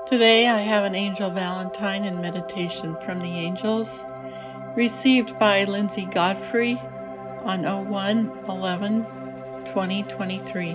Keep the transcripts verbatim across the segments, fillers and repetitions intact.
Today I have an Angel Valentine in meditation from the angels, received by Lindsay Godfrey on oh one eleven twenty twenty-three.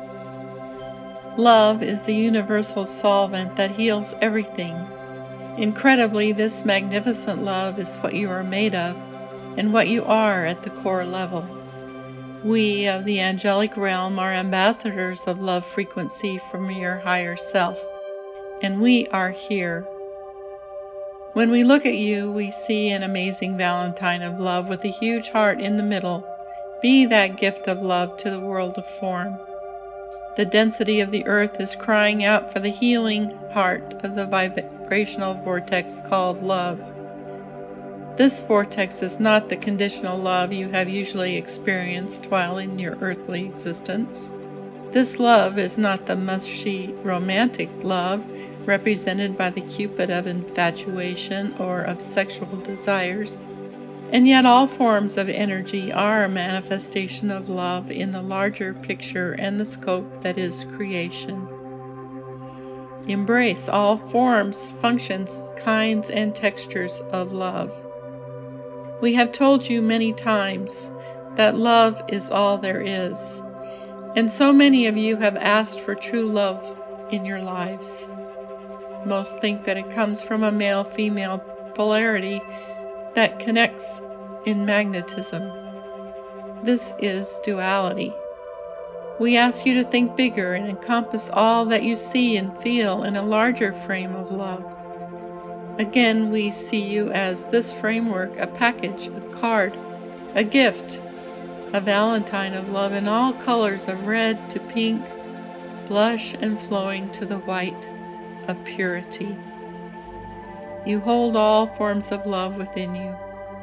Love is the universal solvent that heals everything. Incredibly, this magnificent love is what you are made of and what you are at the core level. We of the angelic realm are ambassadors of love frequency from your higher self, and we are here. When we look at you, we see an amazing Valentine of love with a huge heart in the middle. Be that gift of love to the world of form. The density of the earth is crying out for the healing heart of the vibrational vortex called love. This vortex is not the conditional love you have usually experienced while in your earthly existence. This love is not the mushy romantic love represented by the Cupid of infatuation or of sexual desires, and yet all forms of energy are a manifestation of love in the larger picture and the scope that is creation. Embrace all forms, functions, kinds, and textures of love. We have told you many times that love is all there is, and so many of you have asked for true love in your lives. Most think that it comes from a male-female polarity that connects in magnetism. This is duality. We ask you to think bigger and encompass all that you see and feel in a larger frame of love. Again, we see you as this framework, a package, a card, a gift, a Valentine of love in all colors of red to pink, blush and flowing to the white of purity. You hold all forms of love within you.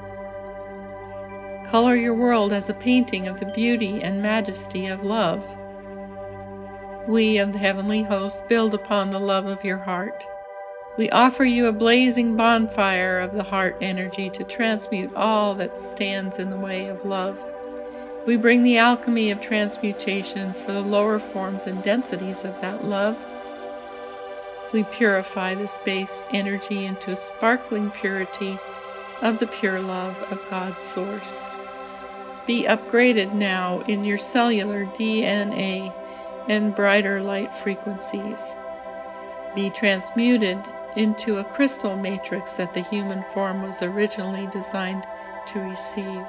Color your world as a painting of the beauty and majesty of love. We of the heavenly host build upon the love of your heart. We offer you a blazing bonfire of the heart energy to transmute all that stands in the way of love. We bring the alchemy of transmutation for the lower forms and densities of that love. We purify the space energy into sparkling purity of the pure love of God's source. Be upgraded now in your cellular D N A and brighter light frequencies. Be transmuted into a crystal matrix that the human form was originally designed to receive.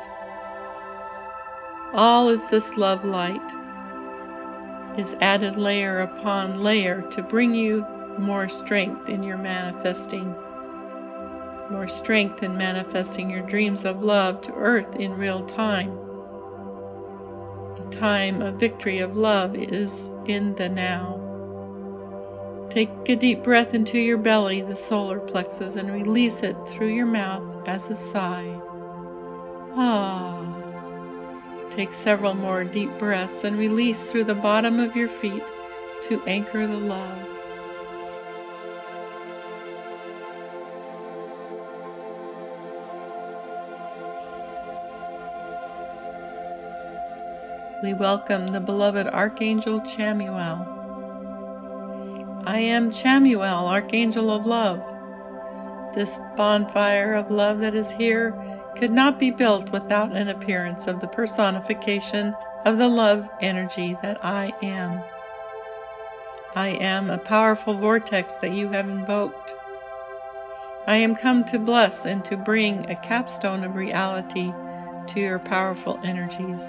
All is this love light, is added layer upon layer to bring you more strength in your manifesting, more strength in manifesting your dreams of love to earth in real time. The time of victory of love is in the now. Take a deep breath into your belly, the solar plexus, and release it through your mouth as a sigh. Ah. Take several more deep breaths and release through the bottom of your feet to anchor the love. We welcome the beloved Archangel Chamuel. I am Chamuel, Archangel of Love. This bonfire of love that is here could not be built without an appearance of the personification of the love energy that I am. I am a powerful vortex that you have invoked. I am come to bless and to bring a capstone of reality to your powerful energies.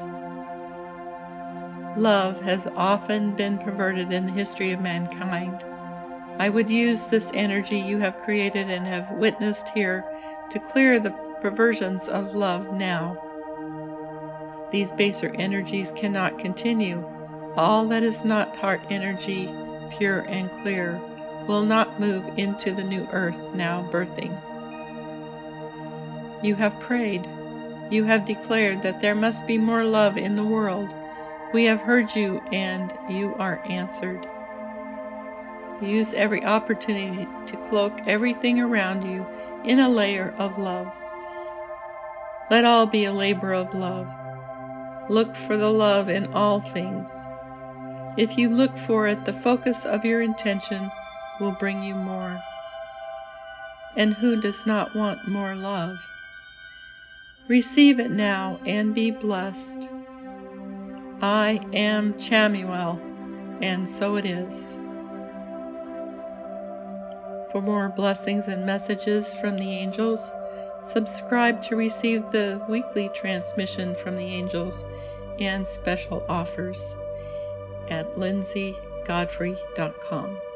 Love has often been perverted in the history of mankind. I would use this energy you have created and have witnessed here to clear the perversions of love now. These baser energies cannot continue. All that is not heart energy, pure and clear, will not move into the new earth now birthing. You have prayed. You have declared that there must be more love in the world. We have heard you, and you are answered. Use every opportunity to cloak everything around you in a layer of love. Let all be a labor of love. Look for the love in all things. If you look for it, the focus of your intention will bring you more. And who does not want more love? Receive it now and be blessed. I am Chamuel, and so it is. For more blessings and messages from the angels, subscribe to receive the weekly transmission from the angels and special offers at lindsay godfrey dot com.